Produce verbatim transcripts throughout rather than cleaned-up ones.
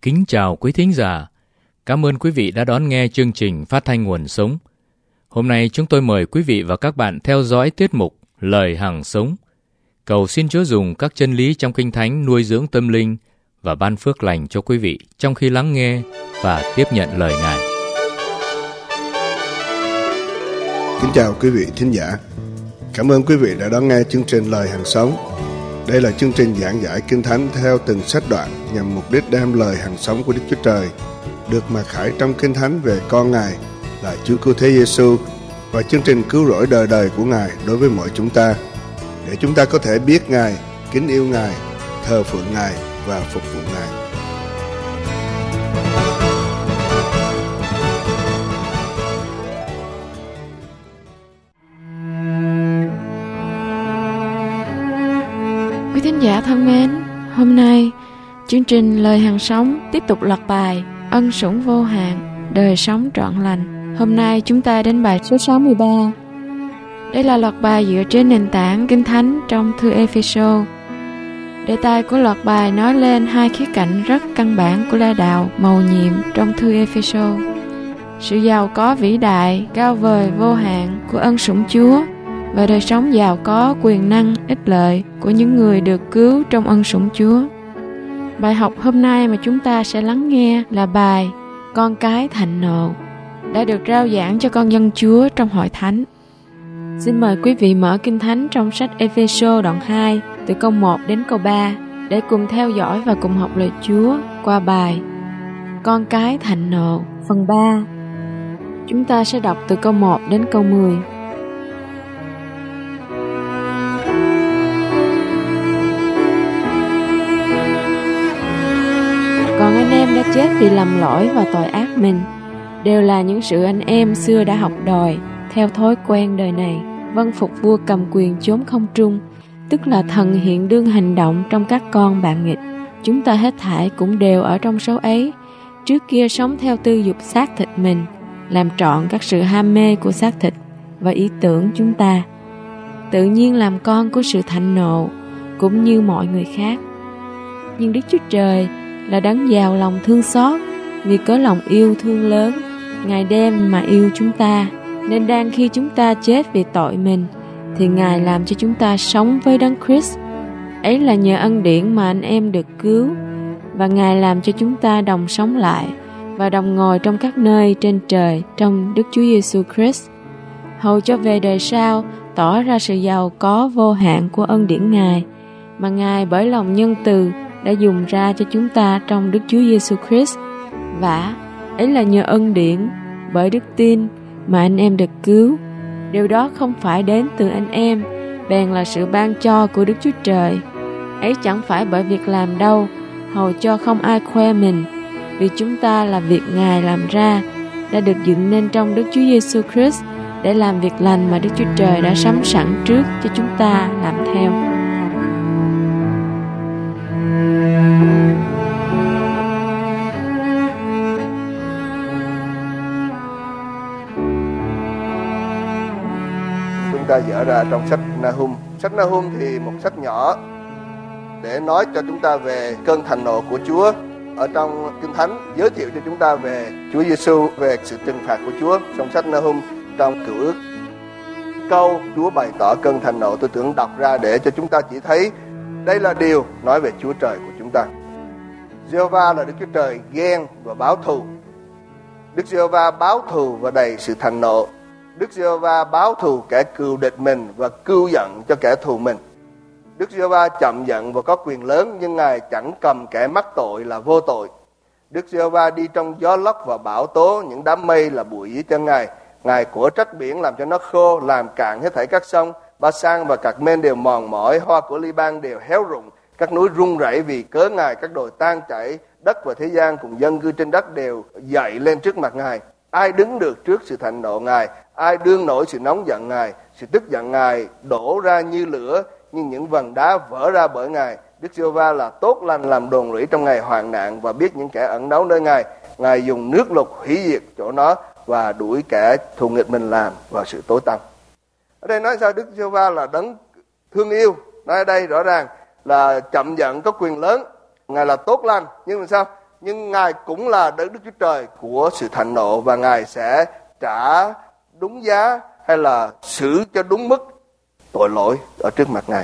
Kính chào quý thính giả. Cảm ơn quý vị đã đón nghe chương trình Phát thanh Nguồn Sống. Hôm nay chúng tôi mời quý vị và các bạn theo dõi tiết mục Lời Hằng Sống. Cầu xin Chúa dùng các chân lý trong Kinh Thánh nuôi dưỡng tâm linh và ban phước lành cho quý vị trong khi lắng nghe và tiếp nhận lời Ngài. Kính chào quý vị thính giả. Cảm ơn quý vị đã đón nghe chương trình Lời Hằng Sống. Đây là chương trình giảng giải Kinh Thánh theo từng sách đoạn nhằm mục đích đem lời hằng sống của Đức Chúa Trời được mặc khải trong Kinh Thánh về con Ngài là Chúa Cứu Thế Giêsu và chương trình cứu rỗi đời đời của Ngài đối với mọi chúng ta, để chúng ta có thể biết Ngài, kính yêu Ngài, thờ phượng Ngài và phục vụ Ngài. Quý thính giả thân mến, hôm nay chương trình Lời Hằng Sống tiếp tục loạt bài Ân Sủng Vô Hạn, Đời Sống Trọn Lành. Hôm nay chúng ta đến bài số sáu mươi ba. Đây là loạt bài dựa trên nền tảng Kinh Thánh trong thư Ê-phê-sô. Đề tài của loạt bài nói lên hai khía cạnh rất căn bản của la đạo mầu nhiệm trong thư Ê-phê-sô: sự giàu có vĩ đại, cao vời, vô hạn của ân sủng Chúa và đời sống giàu có, quyền năng, ích lợi của những người được cứu trong ân sủng Chúa. Bài học hôm nay mà chúng ta sẽ lắng nghe là bài Con Cái Thạnh Nộ, đã được rao giảng cho con dân Chúa trong hội thánh. Xin mời quý vị mở Kinh Thánh trong sách Ê-phê-sô đoạn hai từ câu một đến câu ba để cùng theo dõi và cùng học lời Chúa qua bài Con Cái Thạnh Nộ phần ba. Chúng ta sẽ đọc từ câu một đến câu mười. Còn anh em đã chết vì lầm lỗi và tội ác mình, đều là những sự anh em xưa đã học đòi theo thói quen đời này, vâng phục vua cầm quyền chốn không trung, tức là thần hiện đương hành động trong các con bạn nghịch. Chúng ta hết thảy cũng đều ở trong số ấy, trước kia sống theo tư dục xác thịt mình, làm trọn các sự ham mê của xác thịt và ý tưởng chúng ta, tự nhiên làm con của sự thạnh nộ cũng như mọi người khác. Nhưng Đức Chúa Trời là đấng giàu lòng thương xót, vì có lòng yêu thương lớn, Ngài đem mà yêu chúng ta, nên đang khi chúng ta chết vì tội mình, thì Ngài làm cho chúng ta sống với đấng Christ. Ấy là nhờ ân điển mà anh em được cứu, và Ngài làm cho chúng ta đồng sống lại và đồng ngồi trong các nơi trên trời trong Đức Chúa Giêsu Christ, hầu cho về đời sau tỏ ra sự giàu có vô hạn của ân điển Ngài, mà Ngài bởi lòng nhân từ đã dùng ra cho chúng ta trong Đức Chúa Giêsu Christ. Vả, ấy là nhờ ân điển, bởi đức tin mà anh em được cứu. Điều đó không phải đến từ anh em, bèn là sự ban cho của Đức Chúa Trời. Ấy chẳng phải bởi việc làm đâu, hầu cho không ai khoe mình, vì chúng ta là việc Ngài làm ra, đã được dựng nên trong Đức Chúa Giêsu Christ để làm việc lành mà Đức Chúa Trời đã sắm sẵn trước cho chúng ta làm theo. Chúng ta dở ra trong sách Nahum. Sách Nahum thì một sách nhỏ để nói cho chúng ta về cơn thạnh nộ của Chúa. Ở trong Kinh Thánh giới thiệu cho chúng ta về Chúa Giêsu, về sự trừng phạt của Chúa. Trong sách Nahum trong Cựu Ước, câu Chúa bày tỏ cơn thạnh nộ, tôi tưởng đọc ra để cho chúng ta chỉ thấy đây là điều nói về Chúa Trời của chúng ta. Giê-hô-va là Đức Chúa Trời ghen và báo thù. Đức Giê-hô-va báo thù và đầy sự thạnh nộ. Đức Giê-hô-va báo thù kẻ cừu địch mình và cưu giận cho kẻ thù mình. Đức Giê-hô-va chậm giận và có quyền lớn, nhưng Ngài chẳng cầm kẻ mắc tội là vô tội. Đức Giê-hô-va đi trong gió lốc và bão tố, những đám mây là bụi dưới chân Ngài. Ngài của trách biển làm cho nó khô, làm cạn hết thảy các sông. Ba-san và các men đều mòn mỏi, hoa của Li-ban đều héo rụng. Các núi rung rẩy vì cớ Ngài, các đồi tan chảy, đất và thế gian cùng dân cư trên đất đều dậy lên trước mặt Ngài. Ai đứng được trước sự thạnh nộ Ngài? Ai đương nổi sự nóng giận Ngài? Sự tức giận Ngài đổ ra như lửa, nhưng những vầng đá vỡ ra bởi Ngài. Đức Giê-hô-va là tốt lành, làm đồn lũy trong ngày hoạn nạn, và biết những kẻ ẩn náu nơi Ngài. Ngài dùng nước lục hủy diệt chỗ nó và đuổi kẻ thù nghịch mình làm vào sự tối tăm. Ở đây nói sao? Đức Giê-hô-va là đấng thương yêu. Nói ở đây rõ ràng là chậm giận, có quyền lớn. Ngài là tốt lành, nhưng mà sao? nhưng Ngài cũng là Đức Chúa Trời của sự thạnh nộ, và Ngài sẽ trả đúng giá hay là xử cho đúng mức tội lỗi ở trước mặt Ngài.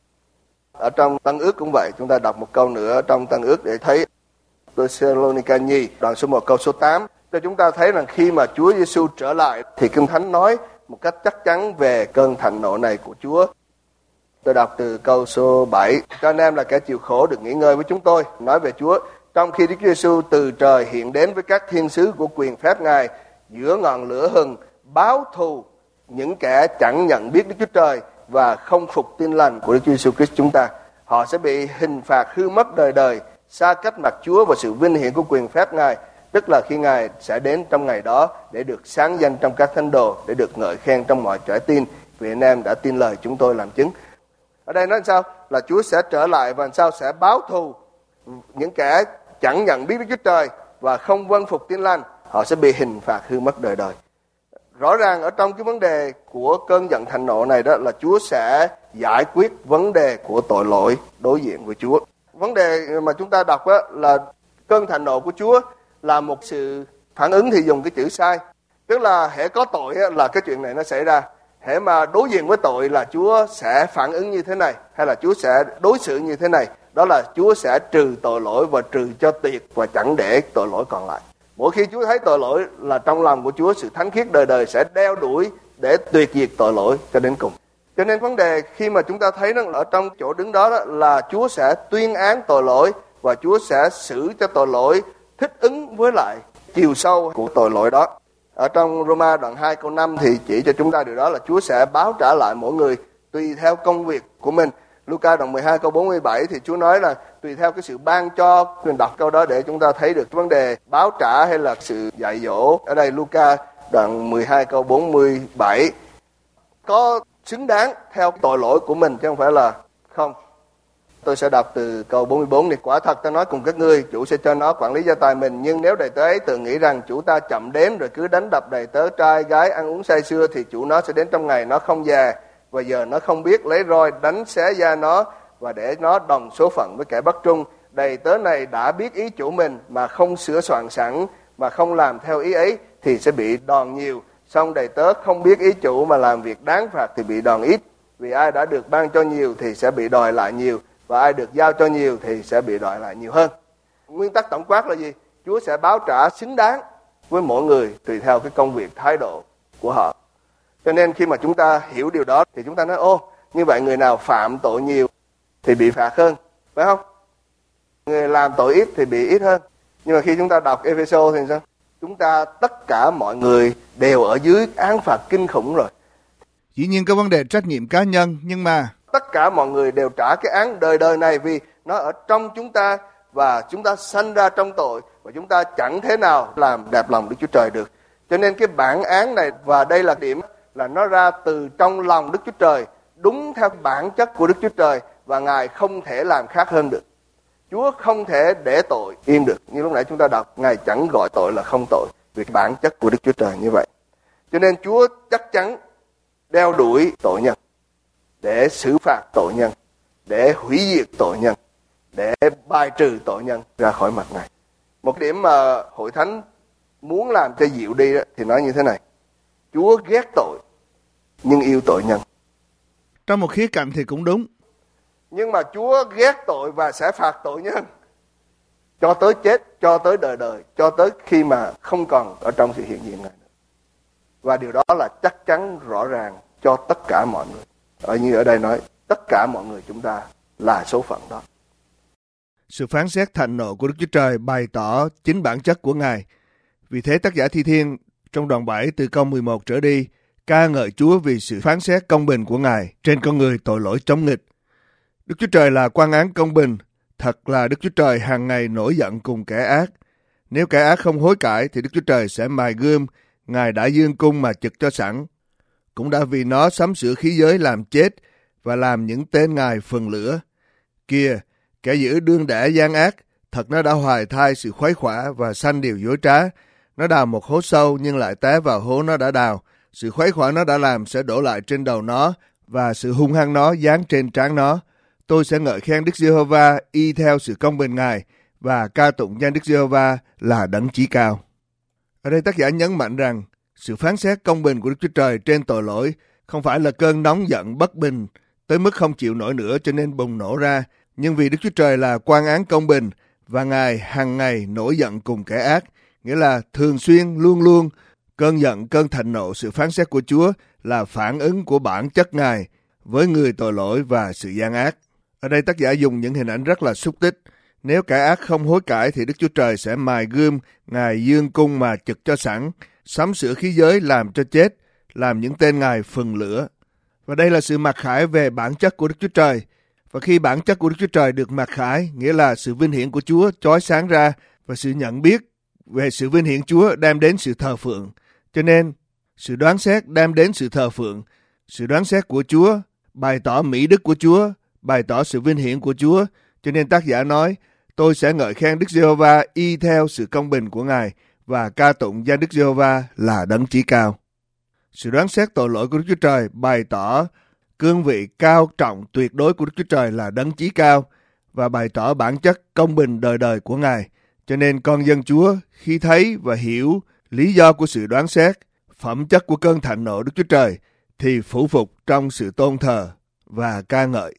Ở trong Tân Ước cũng vậy, chúng ta đọc một câu nữa trong Tân Ước để thấy Thessalonica nhì đoạn số một câu số tám, cho chúng ta thấy rằng khi mà Chúa Giêsu trở lại thì Kinh Thánh nói một cách chắc chắn về cơn thạnh nộ này của Chúa. Tôi đọc từ câu số bảy, cho anh em là kẻ chịu khổ được nghỉ ngơi với chúng tôi, nói về Chúa. Trong khi Đức Chúa Giêsu từ trời hiện đến với các thiên sứ của quyền phép Ngài giữa ngọn lửa hừng, báo thù những kẻ chẳng nhận biết Đức Chúa Trời và không phục tin lành của Đức Chúa Giêsu Christ chúng ta. Họ sẽ bị hình phạt hư mất đời đời, xa cách mặt Chúa và sự vinh hiển của quyền phép Ngài, tức là khi Ngài sẽ đến trong ngày đó để được sáng danh trong các thánh đồ, để được ngợi khen trong mọi trái tim, vì anh em đã tin lời chúng tôi làm chứng. Ở đây nói sao? Là Chúa sẽ trở lại và sao sẽ báo thù những kẻ chẳng nhận biết Đức Chúa Trời và không vâng phục tin lành. Họ sẽ bị hình phạt hư mất đời đời. Rõ ràng ở trong cái vấn đề của cơn giận thạnh nộ này đó là Chúa sẽ giải quyết vấn đề của tội lỗi đối diện với Chúa. Vấn đề mà chúng ta đọc đó là cơn thạnh nộ của Chúa là một sự phản ứng, thì dùng cái chữ sai. Tức là hễ có tội là cái chuyện này nó xảy ra. Hễ mà đối diện với tội là Chúa sẽ phản ứng như thế này, hay là Chúa sẽ đối xử như thế này. Đó là Chúa sẽ trừ tội lỗi và trừ cho tuyệt và chẳng để tội lỗi còn lại. Mỗi khi Chúa thấy tội lỗi là trong lòng của Chúa, sự thánh khiết đời đời sẽ đeo đuổi để tuyệt diệt tội lỗi cho đến cùng. Cho nên vấn đề khi mà chúng ta thấy rằng ở trong chỗ đứng đó, đó là Chúa sẽ tuyên án tội lỗi và Chúa sẽ xử cho tội lỗi thích ứng với lại chiều sâu của tội lỗi đó. Ở trong Roma đoạn hai câu năm thì chỉ cho chúng ta điều đó là Chúa sẽ báo trả lại mỗi người tùy theo công việc của mình. Luca đoạn mười hai câu bốn mươi bảy thì Chúa nói là tùy theo cái sự ban cho. Mình đọc câu đó để chúng ta thấy được vấn đề báo trả hay là sự dạy dỗ. Ở đây Luca đoạn mười hai câu bốn mươi bảy, có xứng đáng theo tội lỗi của mình chứ không phải là không. Tôi sẽ đọc từ câu bốn mươi bốn này. Quả thật ta nói cùng các ngươi, chủ sẽ cho nó quản lý gia tài mình. Nhưng nếu đầy tớ ấy tự nghĩ rằng chủ ta chậm đếm rồi cứ đánh đập đầy tớ trai gái ăn uống say sưa, thì chủ nó sẽ đến trong ngày nó không già và giờ nó không biết, lấy roi đánh xé da nó và để nó đồng số phận với kẻ bất trung. Đầy tớ này đã biết ý chủ mình mà không sửa soạn sẵn, mà không làm theo ý ấy, thì sẽ bị đòn nhiều. Xong đầy tớ không biết ý chủ mà làm việc đáng phạt thì bị đòn ít. Vì ai đã được ban cho nhiều thì sẽ bị đòi lại nhiều, và ai được giao cho nhiều thì sẽ bị đòi lại nhiều hơn. Nguyên tắc tổng quát là gì? Chúa sẽ báo trả xứng đáng với mỗi người tùy theo cái công việc, thái độ của họ. Cho nên khi mà chúng ta hiểu điều đó thì chúng ta nói, ô, như vậy người nào phạm tội nhiều thì bị phạt hơn, phải không? Người làm tội ít thì bị ít hơn. Nhưng mà khi chúng ta đọc Ê-phê-sô thì sao? Chúng ta tất cả mọi người đều ở dưới án phạt kinh khủng rồi. Dĩ nhiên có vấn đề trách nhiệm cá nhân, nhưng mà tất cả mọi người đều trả cái án đời đời này, vì nó ở trong chúng ta và chúng ta sanh ra trong tội và chúng ta chẳng thế nào làm đẹp lòng Đức Chúa Trời được. Cho nên cái bản án này, và đây là điểm, là nó ra từ trong lòng Đức Chúa Trời, đúng theo bản chất của Đức Chúa Trời, và Ngài không thể làm khác hơn được. Chúa không thể để tội yên được. Như lúc nãy chúng ta đọc, Ngài chẳng gọi tội là không tội, vì bản chất của Đức Chúa Trời như vậy. Cho nên Chúa chắc chắn đeo đuổi tội nhân, để xử phạt tội nhân, để hủy diệt tội nhân, để bài trừ tội nhân ra khỏi mặt Ngài. Một điểm mà Hội Thánh muốn làm cho dịu đi đó, thì nói như thế này: Chúa ghét tội nhưng yêu tội nhân. Trong một khía cạnh thì cũng đúng. Nhưng mà Chúa ghét tội và sẽ phạt tội nhân cho tới chết, cho tới đời đời, cho tới khi mà không còn ở trong sự hiện diện Ngài nữa. Và điều đó là chắc chắn rõ ràng cho tất cả mọi người. Ở như ở đây nói, tất cả mọi người chúng ta là số phận đó. Sự phán xét thạnh nộ của Đức Chúa Trời bày tỏ chính bản chất của Ngài. Vì thế tác giả Thi Thiên trong đoạn bảy từ câu mười một trở đi ca ngợi Chúa vì sự phán xét công bình của Ngài trên con người tội lỗi chống nghịch. Đức Chúa Trời là quan án công bình. Thật là Đức Chúa Trời hàng ngày nổi giận cùng kẻ ác. Nếu kẻ ác không hối cải thì Đức Chúa Trời sẽ mài gươm. Ngài đã dương cung mà chực cho sẵn. Cũng đã vì nó sắm sửa khí giới làm chết và làm những tên Ngài phần lửa. Kìa, kẻ giữ đương đẻ gian ác, thật nó đã hoài thai sự khuấy khỏa và sanh điều dối trá. Nó đào một hố sâu nhưng lại té vào hố nó đã đào. Sự khuấy khỏa nó đã làm sẽ đổ lại trên đầu nó, và sự hung hăng nó giáng trên trán nó. Tôi sẽ ngợi khen Đức Giê-hô-va y theo sự công bình Ngài, và ca tụng danh Đức Giê-hô-va là đấng chí cao. Ở đây tác giả nhấn mạnh rằng sự phán xét công bình của Đức Chúa Trời trên tội lỗi không phải là cơn nóng giận bất bình tới mức không chịu nổi nữa cho nên bùng nổ ra, nhưng vì Đức Chúa Trời là quan án công bình và Ngài hàng ngày nổi giận cùng kẻ ác, nghĩa là thường xuyên luôn luôn cơn giận, cơn thịnh nộ, sự phán xét của Chúa là phản ứng của bản chất Ngài với người tội lỗi và sự gian ác. Ở đây tác giả dùng những hình ảnh rất là xúc tích. Nếu kẻ ác không hối cải thì Đức Chúa Trời sẽ mài gươm, Ngài dương cung mà trực cho sẵn, sắm sửa khí giới làm cho chết, làm những tên Ngài phừng lửa. Và đây là sự mặc khải về bản chất của Đức Chúa Trời. Và khi bản chất của Đức Chúa Trời được mặc khải, nghĩa là sự vinh hiển của Chúa chói sáng ra và sự nhận biết về sự vinh hiển Chúa đem đến sự thờ phượng. Cho nên, sự đoán xét đem đến sự thờ phượng. Sự đoán xét của Chúa bày tỏ mỹ đức của Chúa, bày tỏ sự vinh hiển của Chúa. Cho nên tác giả nói, tôi sẽ ngợi khen Đức Giê-hô-va y theo sự công bình của Ngài và ca tụng danh Đức Giê-hô-va là đấng chí cao. Sự đoán xét tội lỗi của Đức Chúa Trời bày tỏ cương vị cao trọng tuyệt đối của Đức Chúa Trời là đấng chí cao và bày tỏ bản chất công bình đời đời của Ngài. Cho nên con dân Chúa khi thấy và hiểu lý do của sự đoán xét, phẩm chất của cơn thạnh nộ Đức Chúa Trời thì phủ phục trong sự tôn thờ và ca ngợi.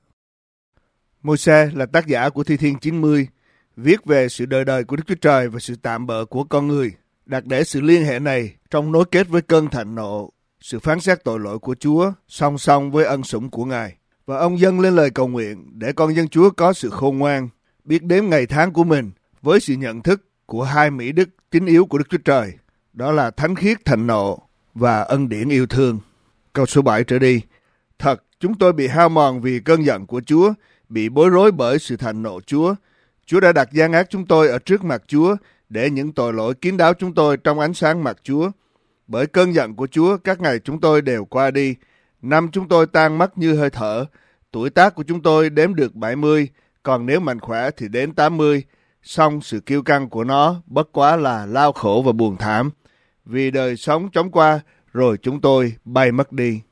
Môi-se là tác giả của Thi Thiên chín mươi, viết về sự đời đời của Đức Chúa Trời và sự tạm bợ của con người, đặt để sự liên hệ này trong nối kết với cơn thạnh nộ, sự phán xét tội lỗi của Chúa song song với ân sủng của Ngài. Và ông dâng lên lời cầu nguyện để con dân Chúa có sự khôn ngoan, biết đếm ngày tháng của mình với sự nhận thức của hai mỹ đức chính yếu của Đức Chúa Trời, đó là thánh khiết thạnh nộ và ân điển yêu thương. Câu số bảy trở đi. Thật, chúng tôi bị hao mòn vì cơn giận của Chúa, bị bối rối bởi sự thạnh nộ Chúa. Chúa đã đặt gian ác chúng tôi ở trước mặt Chúa, để những tội lỗi kín đáo chúng tôi trong ánh sáng mặt Chúa. Bởi cơn giận của Chúa, các ngày chúng tôi đều qua đi. Năm chúng tôi tan mất như hơi thở. Tuổi tác của chúng tôi đếm được bảy mươi, còn nếu mạnh khỏe thì đến tám mươi. Song sự kiêu căng của nó bất quá là lao khổ và buồn thảm. Vì đời sống chóng qua, rồi chúng tôi bay mất đi.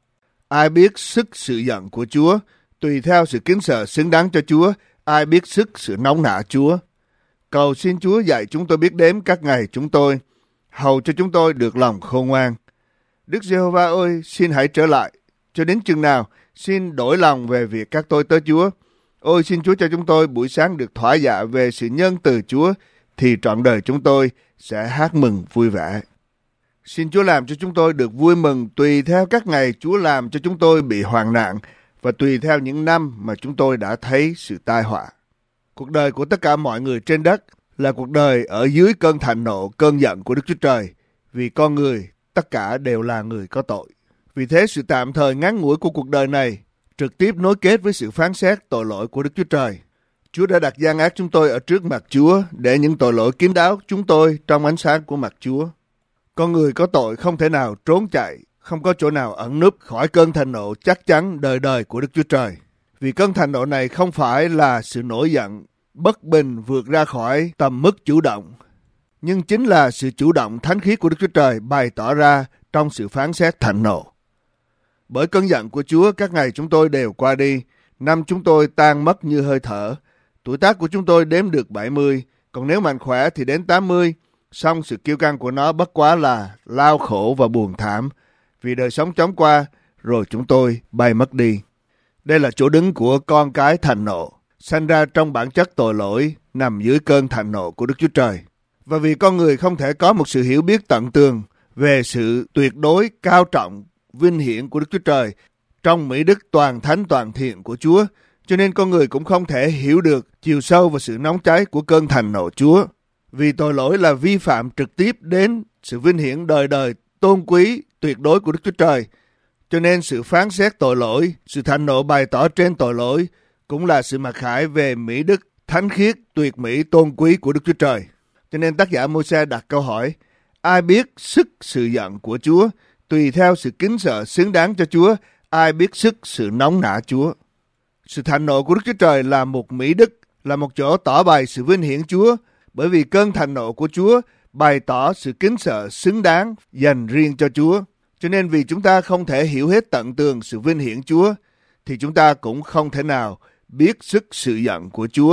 Ai biết sức sự giận của Chúa, tùy theo sự kính sợ xứng đáng cho Chúa, ai biết sức sự nóng nạ Chúa. Cầu xin Chúa dạy chúng tôi biết đếm các ngày chúng tôi, hầu cho chúng tôi được lòng khôn ngoan. Đức Giê-hô-va ơi, xin hãy trở lại, cho đến chừng nào, xin đổi lòng về việc các tôi tới Chúa. Ôi, xin Chúa cho chúng tôi buổi sáng được thỏa dạ về sự nhân từ Chúa, thì trọn đời chúng tôi sẽ hát mừng vui vẻ. Xin Chúa làm cho chúng tôi được vui mừng tùy theo các ngày Chúa làm cho chúng tôi bị hoạn nạn và tùy theo những năm mà chúng tôi đã thấy sự tai họa. Cuộc đời của tất cả mọi người trên đất là cuộc đời ở dưới cơn thạnh nộ, cơn giận của Đức Chúa Trời, vì con người tất cả đều là người có tội. Vì thế sự tạm thời ngắn ngủi của cuộc đời này trực tiếp nối kết với sự phán xét tội lỗi của Đức Chúa Trời. Chúa đã đặt gian ác chúng tôi ở trước mặt Chúa để những tội lỗi kín đáo chúng tôi trong ánh sáng của mặt Chúa. Con người có tội không thể nào trốn chạy, không có chỗ nào ẩn núp khỏi cơn thạnh nộ chắc chắn đời đời của Đức Chúa Trời. Vì cơn thạnh nộ này không phải là sự nổi giận, bất bình vượt ra khỏi tầm mức chủ động, nhưng chính là sự chủ động thánh khiết của Đức Chúa Trời bày tỏ ra trong sự phán xét thạnh nộ. Bởi cơn giận của Chúa, các ngày chúng tôi đều qua đi, năm chúng tôi tan mất như hơi thở. Tuổi tác của chúng tôi đếm được bảy mươi, còn nếu mạnh khỏe thì đến tám mươi. Song sự kiêu căng của nó bất quá là lao khổ và buồn thảm, vì đời sống chóng qua, rồi chúng tôi bay mất đi. Đây là chỗ đứng của con cái thạnh nộ, sanh ra trong bản chất tội lỗi, nằm dưới cơn thạnh nộ của Đức Chúa Trời. Và vì con người không thể có một sự hiểu biết tận tường về sự tuyệt đối cao trọng, vinh hiển của Đức Chúa Trời trong mỹ đức toàn thánh toàn thiện của Chúa, cho nên con người cũng không thể hiểu được chiều sâu và sự nóng cháy của cơn thạnh nộ Chúa. Vì tội lỗi là vi phạm trực tiếp đến sự vinh hiển đời đời tôn quý tuyệt đối của Đức Chúa Trời, cho nên sự phán xét tội lỗi, sự thạnh nộ bày tỏ trên tội lỗi cũng là sự mặc khải về mỹ đức thánh khiết tuyệt mỹ tôn quý của Đức Chúa Trời. Cho nên tác giả Môi-se đặt câu hỏi: ai biết sức sự giận của Chúa, tùy theo sự kính sợ xứng đáng cho Chúa, ai biết sức sự nóng nạ Chúa. Sự thạnh nộ của Đức Chúa Trời là một mỹ đức, là một chỗ tỏ bày sự vinh hiển Chúa, bởi vì cơn thạnh nộ của Chúa bày tỏ sự kính sợ xứng đáng dành riêng cho Chúa. Cho nên vì chúng ta không thể hiểu hết tận tường sự vinh hiển Chúa, thì chúng ta cũng không thể nào biết sức sự giận của Chúa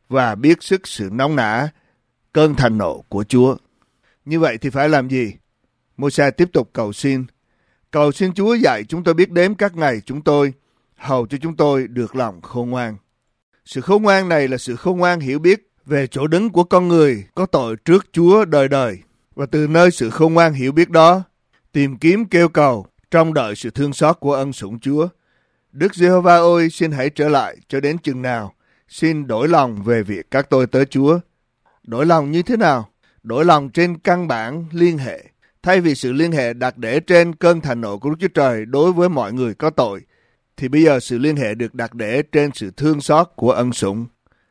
và biết sức sự nóng nả, cơn thạnh nộ của Chúa. Như vậy thì phải làm gì? Môi-se tiếp tục cầu xin. Cầu xin Chúa dạy chúng tôi biết đếm các ngày chúng tôi, hầu cho chúng tôi được lòng khôn ngoan. Sự khôn ngoan này là sự khôn ngoan hiểu biết về chỗ đứng của con người có tội trước Chúa đời đời. Và từ nơi sự khôn ngoan hiểu biết đó, tìm kiếm kêu cầu, trông đợi sự thương xót của ân sủng Chúa. Đức Giê-hô-va ơi, xin hãy trở lại cho đến chừng nào. Xin đổi lòng về việc các tôi tới Chúa. Đổi lòng như thế nào? Đổi lòng trên căn bản liên hệ. Thay vì sự liên hệ đặt để trên cơn thạnh nộ của Đức Chúa Trời đối với mọi người có tội, thì bây giờ sự liên hệ được đặt để trên sự thương xót của ân sủng.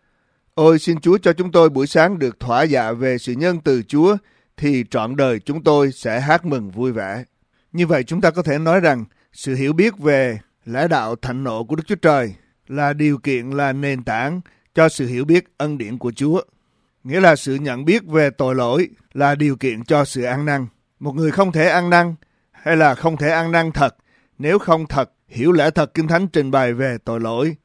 Ôi, xin Chúa cho chúng tôi buổi sáng được thỏa dạ về sự nhân từ Chúa, thì trọn đời chúng tôi sẽ hát mừng vui vẻ. Như vậy chúng ta có thể nói rằng sự hiểu biết về lẽ đạo thạnh nộ của Đức Chúa Trời là điều kiện, là nền tảng cho sự hiểu biết ân điển của Chúa. Nghĩa là sự nhận biết về tội lỗi là điều kiện cho sự ăn năn. Một người không thể ăn năn hay là không thể ăn năn thật nếu không thật hiểu lẽ thật Kinh Thánh trình bày về tội lỗi.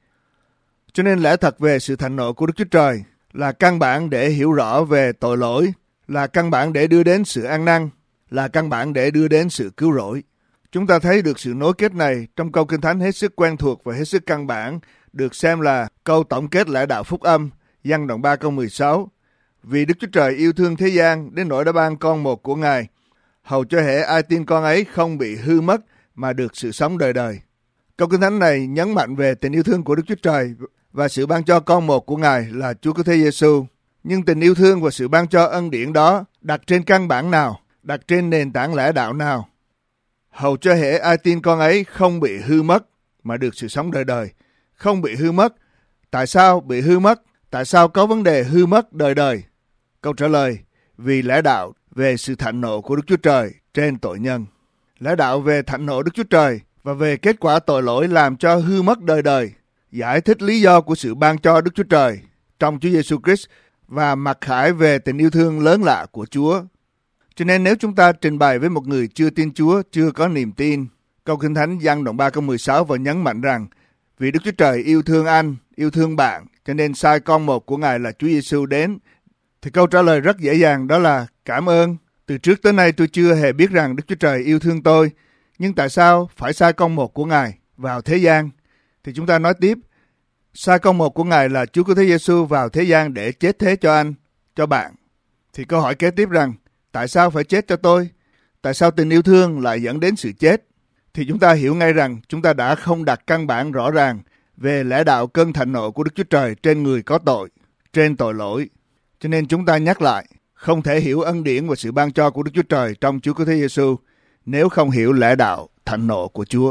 Cho nên lẽ thật về sự thạnh nộ của Đức Chúa Trời là căn bản để hiểu rõ về tội lỗi, là căn bản để đưa đến sự ăn năn, là căn bản để đưa đến sự cứu rỗi. Chúng ta thấy được sự nối kết này trong câu Kinh Thánh hết sức quen thuộc và hết sức căn bản, được xem là câu tổng kết lẽ đạo phúc âm, Giăng đoạn ba câu mười sáu. Vì Đức Chúa Trời yêu thương thế gian đến nỗi đã ban con một của Ngài, hầu cho hễ ai tin con ấy không bị hư mất mà được sự sống đời đời. Câu Kinh Thánh này nhấn mạnh về tình yêu thương của Đức Chúa Trời và sự ban cho con một của Ngài là Chúa Cứu Thế Giêsu. Nhưng tình yêu thương và sự ban cho ân điển đó đặt trên căn bản nào, đặt trên nền tảng lẽ đạo nào? Hầu cho hễ ai tin con ấy không bị hư mất mà được sự sống đời đời. Không bị hư mất. Tại sao bị hư mất? Tại sao có vấn đề hư mất đời đời? Câu trả lời, vì lẽ đạo về sự thạnh nộ của Đức Chúa Trời trên tội nhân. Lẽ đạo về thạnh nộ Đức Chúa Trời và về kết quả tội lỗi làm cho hư mất đời đời. Giải thích lý do của sự ban cho Đức Chúa Trời trong Chúa Giêsu Christ và mặc khải về tình yêu thương lớn lạ của Chúa. Cho nên nếu chúng ta trình bày với một người chưa tin Chúa, chưa có niềm tin, câu Kinh Thánh Giăng đoạn ba câu mười sáu và nhấn mạnh rằng vì Đức Chúa Trời yêu thương anh, yêu thương bạn, cho nên sai con một của Ngài là Chúa Giêsu đến, thì câu trả lời rất dễ dàng, đó là cảm ơn. Từ trước tới nay tôi chưa hề biết rằng Đức Chúa Trời yêu thương tôi, nhưng tại sao phải sai con một của Ngài vào thế gian? Thì chúng ta nói tiếp, sai con một của Ngài là Chúa Cứu Thế Giêsu vào thế gian để chết thế cho anh, cho bạn. Thì câu hỏi kế tiếp rằng, tại sao phải chết cho tôi? Tại sao tình yêu thương lại dẫn đến sự chết? Thì chúng ta hiểu ngay rằng chúng ta đã không đặt căn bản rõ ràng về lẽ đạo cơn thạnh nộ của Đức Chúa Trời trên người có tội, trên tội lỗi. Cho nên chúng ta nhắc lại, không thể hiểu ân điển và sự ban cho của Đức Chúa Trời trong Chúa Cứu Thế Giêsu nếu không hiểu lẽ đạo thạnh nộ của Chúa.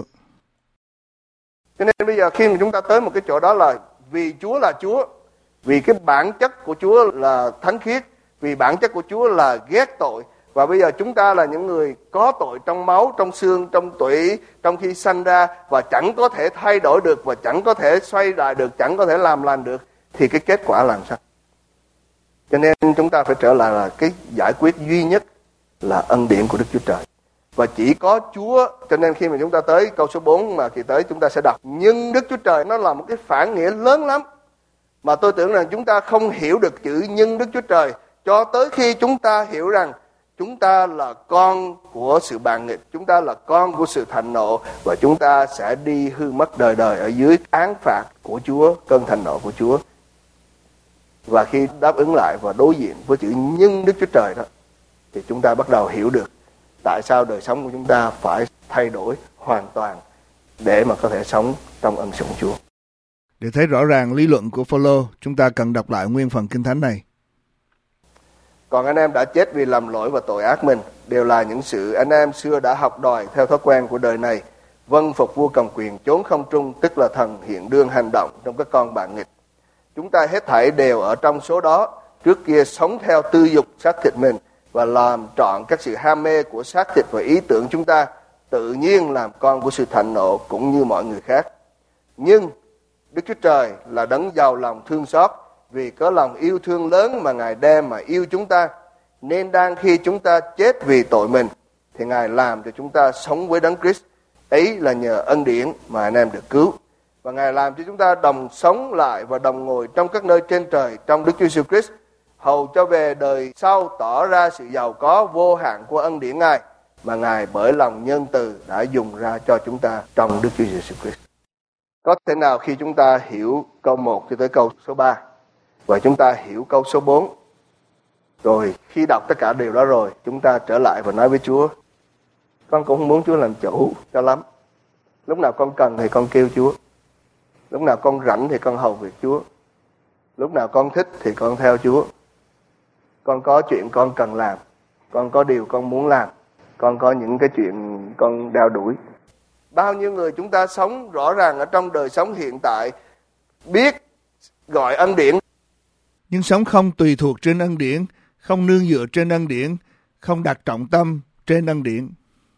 Cho nên bây giờ khi mà chúng ta tới một cái chỗ đó là vì Chúa là Chúa, vì cái bản chất của Chúa là thánh khiết, vì bản chất của Chúa là ghét tội. Và bây giờ chúng ta là những người có tội trong máu, trong xương, trong tủy, trong khi sanh ra và chẳng có thể thay đổi được và chẳng có thể xoay lại được, chẳng có thể làm lành được, thì cái kết quả làm sao? Cho nên chúng ta phải trở lại là cái giải quyết duy nhất là ân điển của Đức Chúa Trời. Và chỉ có Chúa, cho nên khi mà chúng ta tới câu số bốn mà kỳ tới chúng ta sẽ đọc. Nhưng Đức Chúa Trời nó là một cái phản nghĩa lớn lắm. Mà tôi tưởng rằng chúng ta không hiểu được chữ nhưng Đức Chúa Trời cho tới khi chúng ta hiểu rằng chúng ta là con của sự bàn nghịch, chúng ta là con của sự thạnh nộ và chúng ta sẽ đi hư mất đời đời ở dưới án phạt của Chúa, cơn thạnh nộ của Chúa. Và khi đáp ứng lại và đối diện với chữ nhưng Đức Chúa Trời đó thì chúng ta bắt đầu hiểu được tại sao đời sống của chúng ta phải thay đổi hoàn toàn để mà có thể sống trong ân sủng Chúa. Để thấy rõ ràng lý luận của Phao-lô, chúng ta cần đọc lại nguyên phần Kinh Thánh này. Còn anh em đã chết vì lầm lỗi và tội ác mình, đều là những sự anh em xưa đã học đòi theo thói quen của đời này, vâng phục vua cầm quyền chốn không trung, tức là thần hiện đương hành động trong các con bạn nghịch. Chúng ta hết thảy đều ở trong số đó, trước kia sống theo tư dục xác thịt mình và làm trọn các sự ham mê của xác thịt và ý tưởng chúng ta, tự nhiên làm con của sự thạnh nộ cũng như mọi người khác. Nhưng Đức Chúa Trời là đấng giàu lòng thương xót, vì có lòng yêu thương lớn mà Ngài đem mà yêu chúng ta, nên đang khi chúng ta chết vì tội mình thì Ngài làm cho chúng ta sống với đấng Christ. Ấy là nhờ ân điển mà anh em được cứu. Và Ngài làm cho chúng ta đồng sống lại và đồng ngồi trong các nơi trên trời trong Đức Chúa Giêsu Christ, hầu cho về đời sau tỏ ra sự giàu có vô hạn của ân điển Ngài mà Ngài bởi lòng nhân từ đã dùng ra cho chúng ta trong Đức Chúa Giêsu Christ. Có thể nào khi chúng ta hiểu câu một cho tới câu số ba và chúng ta hiểu câu số bốn, rồi khi đọc tất cả điều đó rồi, chúng ta trở lại và nói với Chúa, con cũng không muốn Chúa làm chủ cho lắm. Lúc nào con cần thì con kêu Chúa. Lúc nào con rảnh thì con hầu việc Chúa. Lúc nào con thích thì con theo Chúa. Con có chuyện con cần làm. Con có điều con muốn làm. Con có những cái chuyện con đeo đuổi. Bao nhiêu người chúng ta sống rõ ràng ở trong đời sống hiện tại, biết gọi ân điển, nhưng sống không tùy thuộc trên ân điển, không nương dựa trên ân điển, không đặt trọng tâm trên ân điển.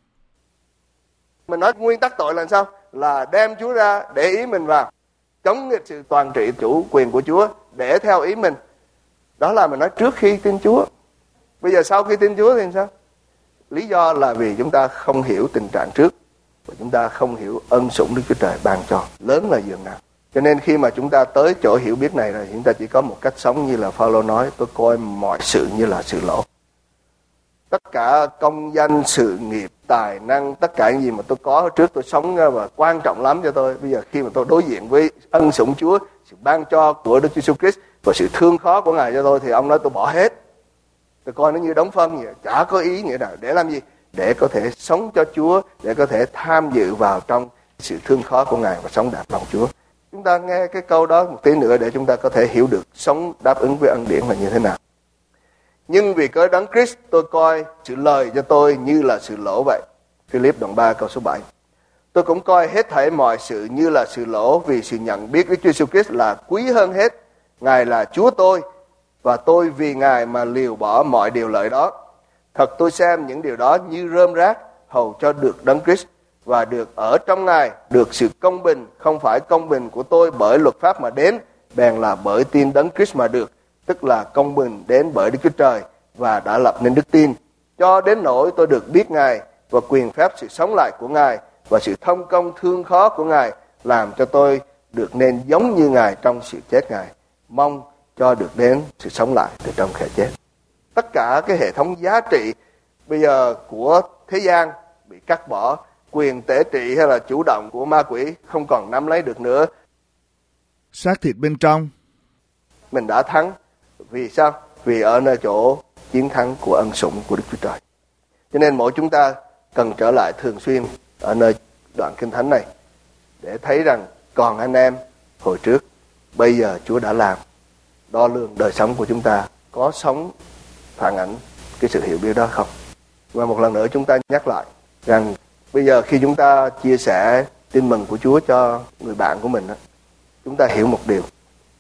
Mình nói nguyên tắc tội là sao? Là đem Chúa ra để ý mình vào, chống nghịch sự toàn trị chủ quyền của Chúa để theo ý mình. Đó là mình nói trước khi tin Chúa. Bây giờ sau khi tin Chúa thì sao? Lý do là vì chúng ta không hiểu tình trạng trước và chúng ta không hiểu ân sủng Đức Chúa Trời ban cho lớn là dường nào. Cho nên khi mà chúng ta tới chỗ hiểu biết này rồi, chúng ta chỉ có một cách sống như là Phaolô nói, tôi coi mọi sự như là sự lỗ. Tất cả công danh, sự nghiệp, tài năng, tất cả những gì mà tôi có trước tôi sống và quan trọng lắm cho tôi. Bây giờ khi mà tôi đối diện với ân sủng Chúa, sự ban cho của Đức Chúa Jesus Christ và sự thương khó của Ngài cho tôi, thì ông nói tôi bỏ hết. Tôi coi nó như đống phân vậy, chả có ý nghĩa nào. Để làm gì? Để có thể sống cho Chúa, để có thể tham dự vào trong sự thương khó của Ngài và sống đạp lòng Chúa. Chúng ta nghe cái câu đó một tí nữa để chúng ta có thể hiểu được sống đáp ứng với ân điển là như thế nào. Nhưng vì cớ Đấng Christ tôi coi sự lời cho tôi như là sự lỗ vậy. Philip đoạn ba câu số bảy. Tôi cũng coi hết thảy mọi sự như là sự lỗ vì sự nhận biết Đức Chúa Jesus Christ là quý hơn hết. Ngài là Chúa tôi và tôi vì Ngài mà liều bỏ mọi điều lợi đó. Thật tôi xem những điều đó như rơm rác hầu cho được Đấng Christ và được ở trong Ngài, được sự công bình, không phải công bình của tôi bởi luật pháp mà đến, bèn là bởi tin Đấng Christ mà được, tức là công bình đến bởi Đức Chúa Trời và đã lập nên đức tin. Cho đến nỗi tôi được biết Ngài và quyền phép sự sống lại của Ngài và sự thông công thương khó của Ngài làm cho tôi được nên giống như Ngài trong sự chết Ngài, mong cho được đến sự sống lại từ trong kẻ chết. Tất cả cái hệ thống giá trị bây giờ của thế gian bị cắt bỏ, quyền tể trị hay là chủ động của ma quỷ không còn nắm lấy được nữa. Xác thịt bên trong mình đã thắng. Vì sao? Vì ở nơi chỗ chiến thắng của ân sủng của Đức Chúa Trời. Cho nên mỗi chúng ta cần trở lại thường xuyên ở nơi đoạn Kinh Thánh này để thấy rằng còn anh em hồi trước, bây giờ Chúa đã làm. Đo lường đời sống của chúng ta có sống phản ảnh cái sự hiểu biết đó không? Và một lần nữa chúng ta nhắc lại rằng bây giờ khi chúng ta chia sẻ tin mừng của Chúa cho người bạn của mình đó, chúng ta hiểu một điều.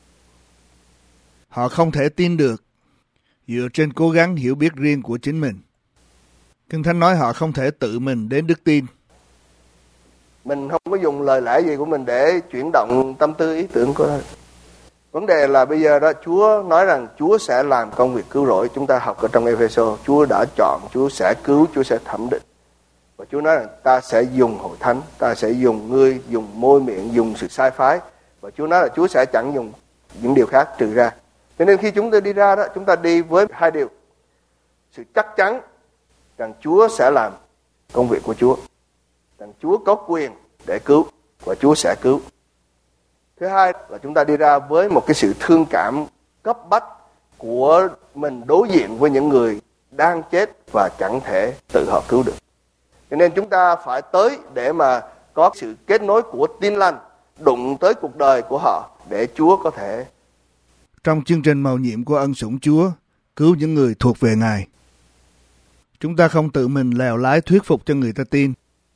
Họ không thể tin được dựa trên cố gắng hiểu biết riêng của chính mình. Kinh Thánh nói họ không thể tự mình đến đức tin. Mình không có dùng lời lẽ gì của mình để chuyển động tâm tư ý tưởng của nó. Vấn đề là bây giờ đó Chúa nói rằng Chúa sẽ làm công việc cứu rỗi. Chúng ta học ở trong Ê-phê-sô, Chúa đã chọn, Chúa sẽ cứu, Chúa sẽ thẩm định. Và Chúa nói rằng ta sẽ dùng hội thánh, ta sẽ dùng ngươi, dùng môi miệng, dùng sự sai phái. Và Chúa nói là Chúa sẽ chẳng dùng những điều khác trừ ra. Cho nên khi chúng ta đi ra đó, chúng ta đi với hai điều. Sự chắc chắn rằng Chúa sẽ làm công việc của Chúa. Rằng Chúa có quyền để cứu và Chúa sẽ cứu. Thứ hai là chúng ta đi ra với một cái sự thương cảm cấp bách của mình đối diện với những người đang chết và chẳng thể tự họ cứu được. Cho nên chúng ta phải tới để mà có sự kết nối của tin lành đụng tới cuộc đời của họ để Chúa có thể trong chương trình mầu nhiệm của ân sủng Chúa cứu những người thuộc về Ngài. Chúng ta không tự mình lèo lái thuyết phục cho người ta tin.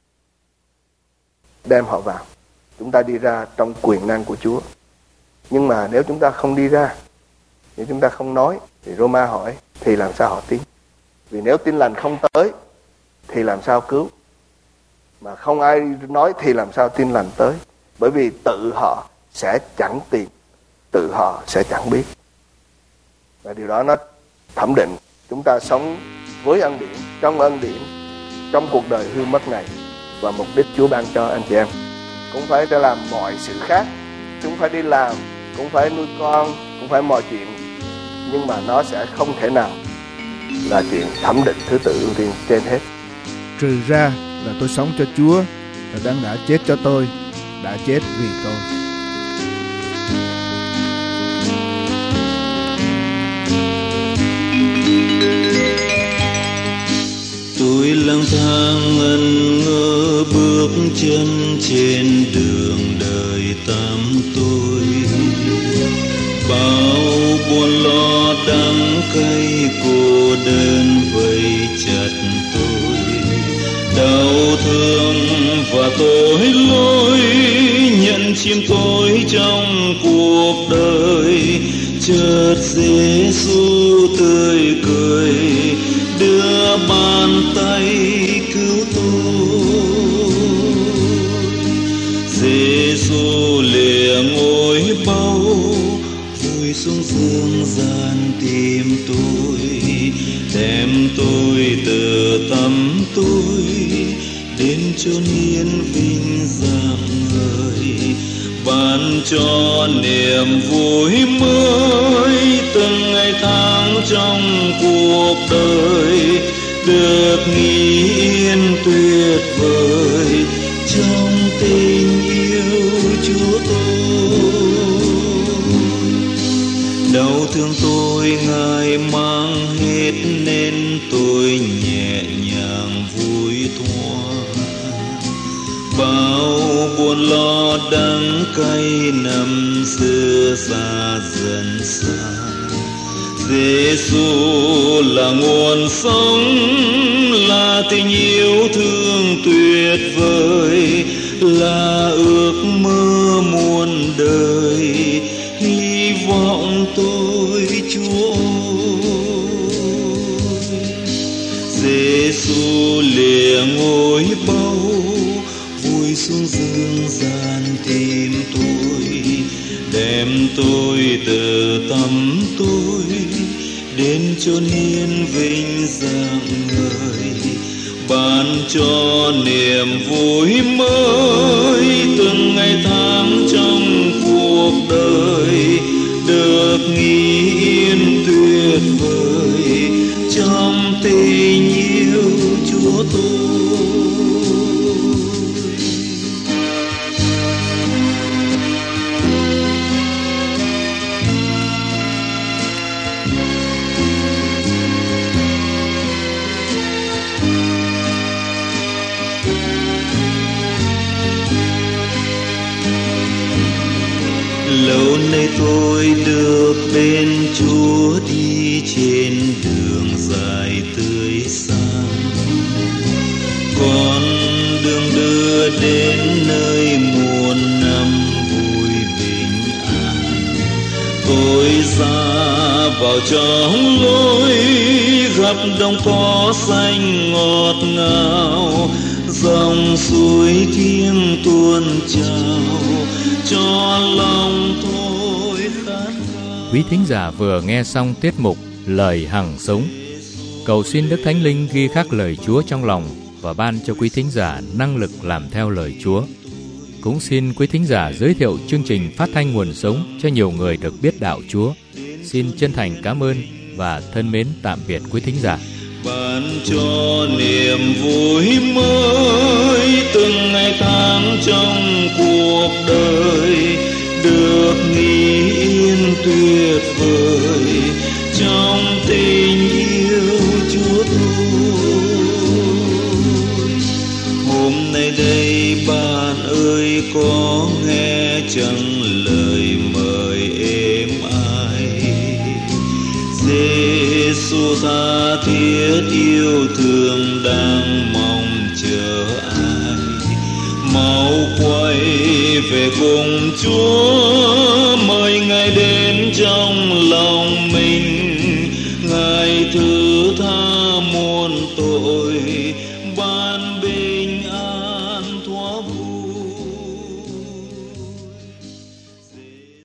Đem họ vào. Chúng ta đi ra trong quyền năng của Chúa. Nhưng mà nếu chúng ta không đi ra, nếu chúng ta không nói, thì Roma hỏi, thì làm sao họ tin? Vì nếu tin lành không tới, thì làm sao cứu? Mà không ai nói thì làm sao tin lành tới? Bởi vì tự họ sẽ chẳng tìm, tự họ sẽ chẳng biết. Và điều đó nó thẩm định chúng ta sống với ân điển, trong ân điển, trong cuộc đời hư mất này và mục đích Chúa ban cho anh chị em. cũng phải để làm mọi sự khác. Chúng phải đi làm, cũng phải nuôi con, cũng phải mọi chuyện. Nhưng mà nó sẽ không thể nào là chuyện thẩm định thứ tự ưu tiên trên hết. Trừ ra là tôi sống cho Chúa, và Đấng đã chết cho tôi, đã chết vì tôi. Tôi lang thang ngẩn ngơ bước chân trên đường đời tăm tối, bao buồn lo đắng cay cô đơn vây chặt tôi, đau thương và tội lỗi nhận chìm tôi trong cuộc đời. Chợt Giêsu tươi cười đưa bàn tay cứu tôi. Giêsu lìa ngôi báu vui xuống dương gian tìm tôi, đem tôi từ tăm tối đến chốn hiên vinh dạng ngời, ban cho niềm vui mới từng ngày tháng trong cuộc đời, được nghỉ yên tuyệt vời trong tình yêu Chúa tôi. Đau thương tôi Ngài mang hết nên tôi nhẹ nhàng vui thoa, bao buồn lo đắng cay năm xưa xa dần xa. Giêsu là nguồn sống, là tình yêu thương tuyệt vời, là ước mơ muôn đời, hy vọng tôi Chúa ơi. Giêsu lìa ngôi báu vui xuống dương gian tìm tôi, đem tôi từ tăm tối đến chốn hiên vinh dạng ngời, ban cho niềm vui mới từng ngày tháng trong cuộc đời, được nghỉ yên tuyệt vời trong tình yêu Chúa tôi. Lâu nay tôi được bên Chúa đi trên đường dài tươi sáng, con đường đưa đến nơi muôn năm vui bình an. Tôi ra vào trong lối gặp đồng cỏ xanh ngọt ngào, dòng suối thiêng tuôn trào cho lòng tôi khát khao. Quý thính giả vừa nghe xong tiết mục Lời Hằng Sống. Cầu xin Đức Thánh Linh ghi khắc lời Chúa trong lòng và ban cho quý thính giả năng lực làm theo lời Chúa. Cũng xin quý thính giả giới thiệu chương trình phát thanh Nguồn Sống cho nhiều người được biết đạo Chúa. Xin chân thành cảm ơn và thân mến tạm biệt quý thính giả. Ban cho niềm vui mới từng ngày tháng trong cuộc đời, được nghỉ yên tuyệt vời trong tình yêu Chúa tôi. Hôm nay đây bạn ơi có nghe chẳng lời mời êm ai, Giêsu tha thiết yêu thương đang mong chờ ai, mau quay về cùng Chúa, mời Ngài đến trong lòng mình, Ngài thứ tha muôn tội.